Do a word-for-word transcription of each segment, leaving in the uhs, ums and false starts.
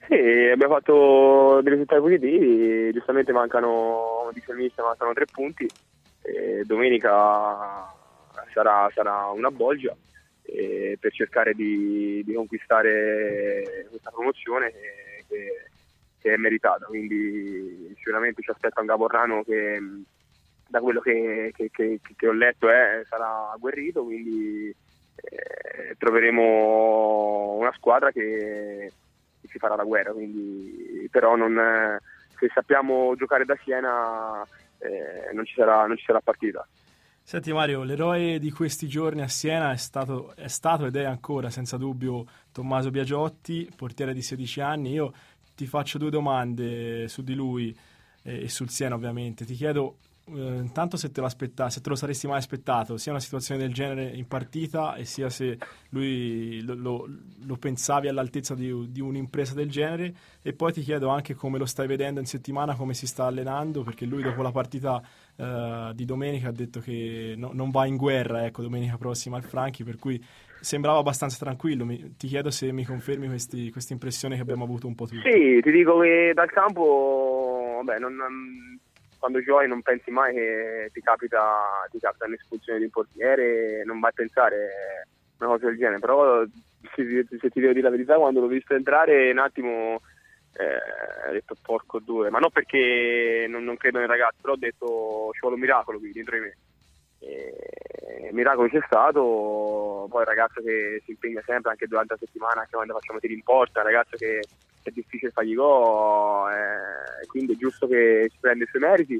Sì, abbiamo fatto dei risultati positivi, giustamente mancano, dice il mister, mancano tre punti, e domenica sarà, sarà una bolgia eh, per cercare di, di conquistare questa promozione che, che, che è meritata, quindi sicuramente ci aspetta un Caporrano che da quello che, che, che, che ho letto è, sarà agguerrito, quindi eh, troveremo una squadra che si farà la guerra, quindi però non, se sappiamo giocare da Siena eh, non ci sarà non ci sarà partita. Senti Mario, l'eroe di questi giorni a Siena è stato, è stato ed è ancora senza dubbio Tommaso Biagiotti, portiere di sedici anni. Io ti faccio due domande su di lui eh, e sul Siena ovviamente. Ti chiedo Uh, intanto se te, se te lo saresti mai aspettato, sia una situazione del genere in partita e sia se lui lo, lo, lo pensavi all'altezza di, di un'impresa del genere, e poi ti chiedo anche come lo stai vedendo in settimana, come si sta allenando, perché lui dopo la partita uh, di domenica ha detto che no, non va in guerra, ecco, domenica prossima al Franchi, per cui sembrava abbastanza tranquillo. Mi, ti chiedo se mi confermi questi, queste impressioni che abbiamo avuto un po' tutti. Sì, ti dico che dal campo vabbè, non, non... quando giochi non pensi mai che ti capita, ti capita un'espulsione di un portiere, non vai a pensare una cosa del genere, però se, se ti devo dire la verità, quando l'ho visto entrare un attimo eh, ho detto porco due, ma non perché non, non credo nel ragazzo, però ho detto ci vuole un miracolo qui dentro di me. E, il miracolo c'è stato, poi il ragazzo che si impegna sempre anche durante la settimana, anche quando facciamo tiri in porta, un ragazzo che è difficile fargli gol, eh, quindi è giusto che si prenda i suoi meriti.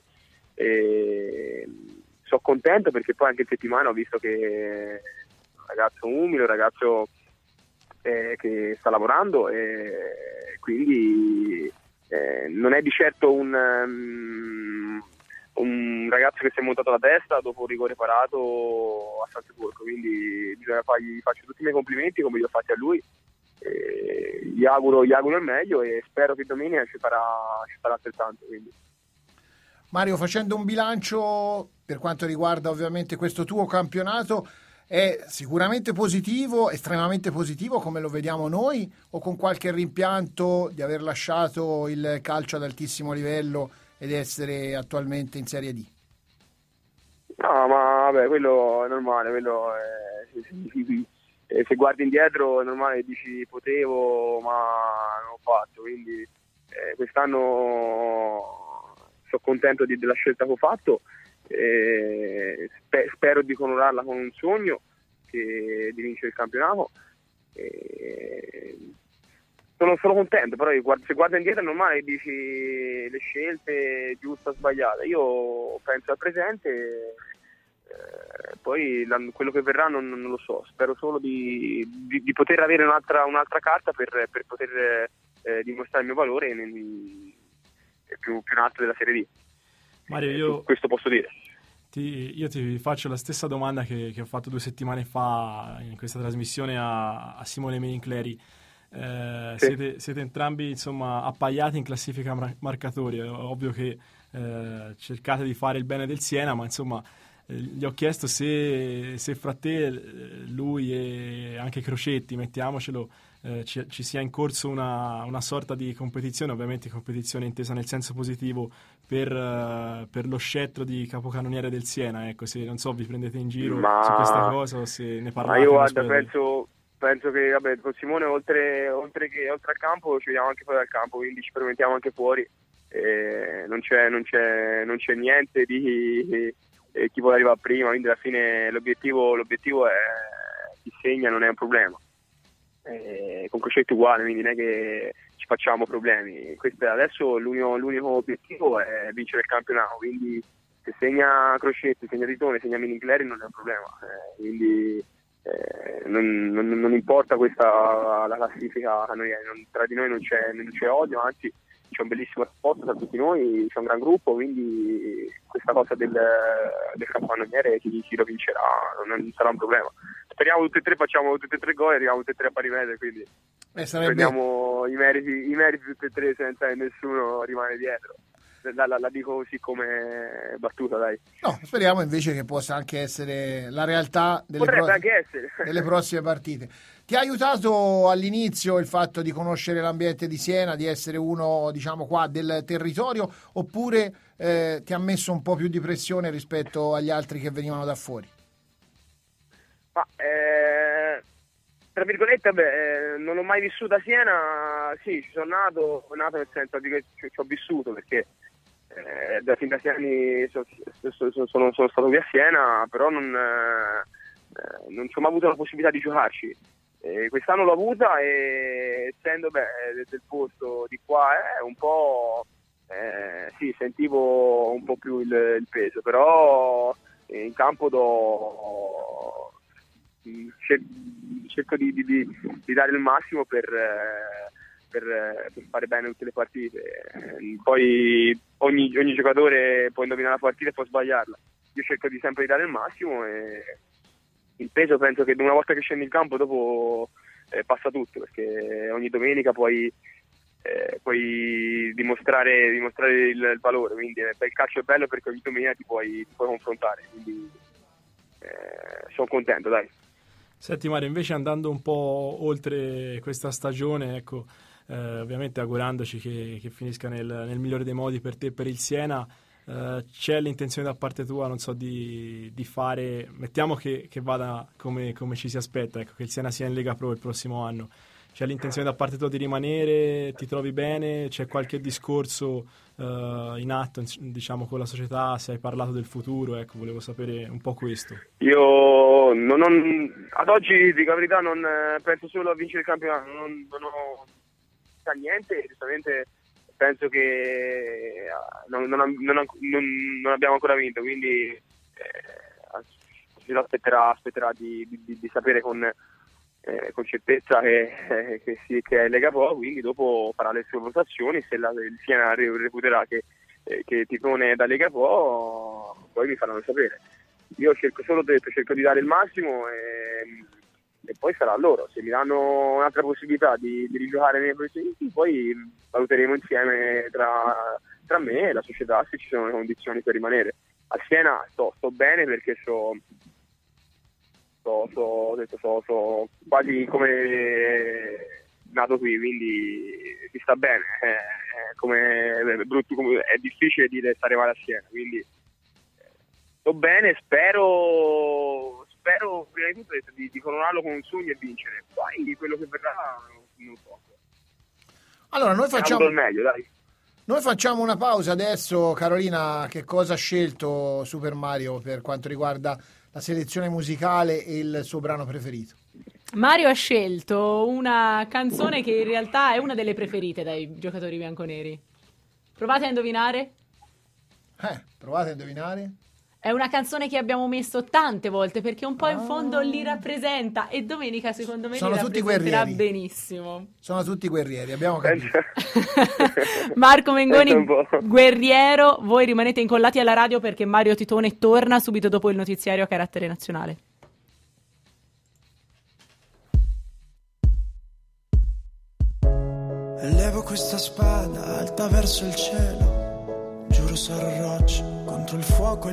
E sono contento perché poi anche in settimana ho visto che è un ragazzo umile, un ragazzo eh, che sta lavorando, e quindi eh, non è di certo un, um, un ragazzo che si è montato la testa dopo un rigore parato a San Sepolcro, quindi bisogna fargli, faccio tutti i miei complimenti come li ho fatti a lui. Eh, gli auguro, gli auguro il meglio e spero che domenica ci farà, ci farà altrettanto. Quindi. Mario, facendo un bilancio per quanto riguarda ovviamente questo tuo campionato, è sicuramente positivo, estremamente positivo come lo vediamo noi, o con qualche rimpianto di aver lasciato il calcio ad altissimo livello ed essere attualmente in Serie D? No, ma vabbè, quello è normale, quello è... E se guardi indietro è normale che dici potevo ma non ho fatto, quindi eh, quest'anno sono contento di, della scelta che ho fatto, eh, spe, spero di onorarla con un sogno che, di vincere il campionato, eh, sono, sono contento, però guardo, se guardo indietro è normale che dici le scelte giuste o sbagliate. Io penso al presente. Eh, poi la, quello che verrà non, non lo so, spero solo di, di, di poter avere un'altra, un'altra carta per, per poter eh, dimostrare il mio valore nel, più, più in alto della Serie D. Mario, io, eh, questo posso dire. Ti, io ti faccio la stessa domanda che, che ho fatto due settimane fa in questa trasmissione a, a Simone Menincleri. Eh, sì. siete, siete entrambi insomma appaiati in classifica mar- marcatori, è ovvio che eh, cercate di fare il bene del Siena, ma insomma gli ho chiesto se, se fra te, lui e anche Crocetti, mettiamocelo, eh, ci, ci sia in corso una, una sorta di competizione, ovviamente competizione intesa nel senso positivo, per, uh, per lo scettro di capocannoniere del Siena, ecco, se non so vi prendete in giro ma, su questa cosa o se ne parlate. Ma io guarda, penso, penso che vabbè, con Simone oltre, oltre, che, oltre al campo ci vediamo anche fuori dal campo, quindi ci permettiamo anche fuori, eh, non, c'è, non, c'è, non c'è niente di... e chi vuole arrivare prima, quindi alla fine l'obiettivo, l'obiettivo è chi segna, non è un problema. E con Crocetti uguale, quindi non è che ci facciamo problemi. Questo adesso l'unico, l'unico obiettivo è vincere il campionato, quindi se segna Crocetti, segna Tritone, segna Menincleri non è un problema. Eh, quindi eh, non, non, non importa questa la classifica, non, tra di noi non c'è, non c'è odio, anzi c'è un bellissimo rapporto tra tutti noi, c'è un gran gruppo, quindi questa cosa del, del capocannoniere chi, chi lo vincerà non sarà un problema. Speriamo tutti e tre, facciamo tutti e tre gol e arriviamo tutti e tre a pari metri, quindi eh, sarebbe... prendiamo i meriti, i meriti tutti e tre senza che nessuno rimane dietro. la, la, la dico così come battuta, dai. No, speriamo invece che possa anche essere la realtà delle, Potrebbe pro- anche essere. delle prossime partite. Ti ha aiutato all'inizio il fatto di conoscere l'ambiente di Siena, di essere uno, diciamo, qua del territorio, oppure eh, ti ha messo un po' più di pressione rispetto agli altri che venivano da fuori? Ma, eh, tra virgolette, beh, eh, non ho mai vissuto a Siena, sì, ci sono nato, nato nel senso che ci, ci ho vissuto, perché eh, da fin da sei anni sono, sono, sono, sono stato qui a Siena, però non, eh, non ci ho mai avuto la possibilità di giocarci. Eh, quest'anno l'ho avuta e essendo beh, del posto di qua è eh, un po' eh, sì, sentivo un po' più il, il peso, però eh, in campo do cerco di, di, di dare il massimo per, per, per fare bene tutte le partite. Poi ogni, ogni giocatore può indovinare la partita e può sbagliarla. Io cerco di sempre di dare il massimo e il peso penso che una volta che scendi in campo dopo eh, passa tutto, perché ogni domenica puoi, eh, puoi dimostrare, dimostrare il, il valore, quindi eh, il calcio è bello perché ogni domenica ti puoi, ti puoi confrontare, quindi eh, sono contento, dai. Senti Mario, invece andando un po' oltre questa stagione, ecco, eh, ovviamente augurandoci che, che finisca nel, nel migliore dei modi per te e per il Siena, eh, c'è l'intenzione da parte tua, non so, di, di fare, mettiamo che, che vada come, come ci si aspetta, ecco, che il Siena sia in Lega Pro il prossimo anno, c'è l'intenzione da parte tua di rimanere, ti trovi bene, c'è qualche discorso uh, in atto, diciamo, con la società, se hai parlato del futuro, ecco, volevo sapere un po' questo. Io non ho, ad oggi, dico la verità, non penso solo a vincere il campionato, non, non ho sa niente, giustamente penso che non, non, non, non abbiamo ancora vinto, quindi eh, aspetterà, aspetterà di, di, di sapere con Eh, con certezza che, che, si, che è Lega Pro, quindi dopo farà le sue votazioni, se la, il Siena reputerà che, eh, che Tifone è da Lega Pro, poi mi faranno sapere. Io cerco solo detto, cerco di dare il massimo e, e poi sarà a loro. Se mi danno un'altra possibilità di, di rigiocare nei prossimi, poi valuteremo insieme tra, tra me e la società se ci sono le condizioni per rimanere. A Siena sto, sto bene perché so So, so, detto, so, so quasi come nato qui, quindi si sta bene. È, è, come, è, brutto, come, è difficile dire stare male a Siena, quindi sto bene, spero spero prima di tutto di, di coronarlo con un sogno e vincere, poi quello che verrà non so. Allora noi facciamo il meglio, dai. Noi facciamo una pausa adesso. Carolina, che cosa ha scelto Super Mario per quanto riguarda la selezione musicale e il suo brano preferito? Mario ha scelto una canzone che in realtà è una delle preferite dai giocatori bianconeri. Provate a indovinare? Eh, provate a indovinare? È una canzone che abbiamo messo tante volte perché un po' in fondo li rappresenta e domenica secondo me sono li tutti rappresenterà guerrieri. benissimo. Sono tutti guerrieri, abbiamo capito. Marco Mengoni, guerriero, voi rimanete incollati alla radio perché Mario Titone torna subito dopo il notiziario a carattere nazionale. Elevo questa spada alta verso il cielo, giuro sarò roccia contro il fuoco.